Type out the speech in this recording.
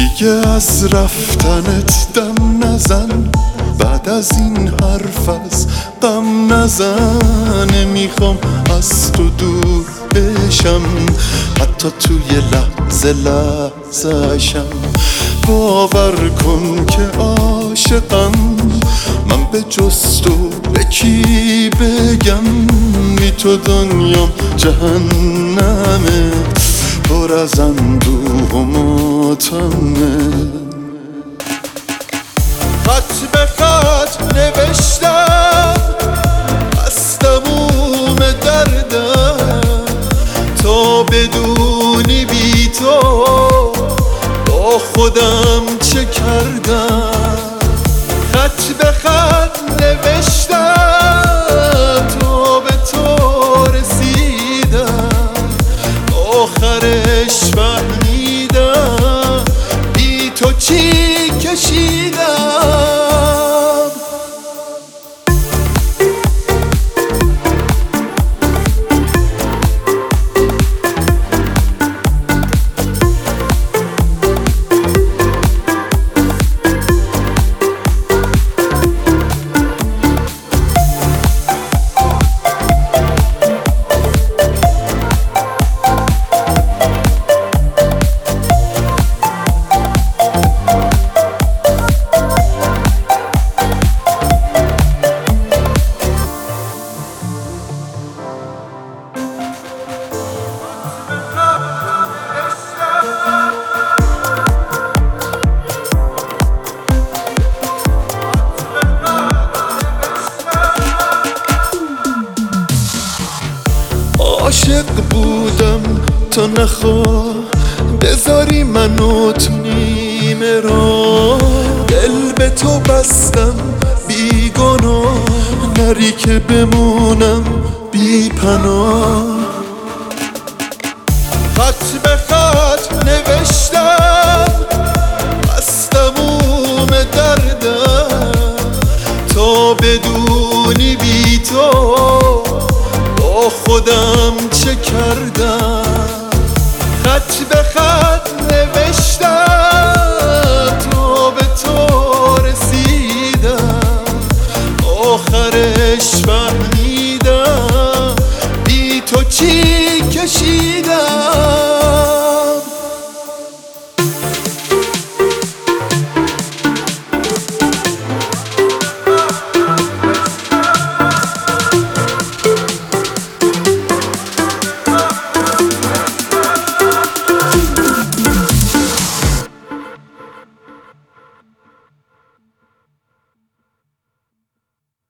دیگه از رفتنت دم نزن، بعد از این حرف از غم نزن. نمیخوام از تو دور بشم، حتی توی لحظه لحظه‌شم. باور کن که عاشقم، من به جز تو به کی بگم؟ بی تو دنیام جهنمه، پر از اندوه و ماتمه. خط به خط نوشتم از تموم دردم، تا بدونی بی تو با خودم چه کردم. خط به خط نوشتم تا به تو رسیدم، آخرش فهمیدم بی تو چی کشیدم. عاشق بودم تا نخواه بذاری منو تو نیمه راه. دل به تو بستم بی گناه، نری که بمونم بی پناه. خط به خط نوشتم از تموم دردم، تا بدونی بی تو با خودم چه کردم.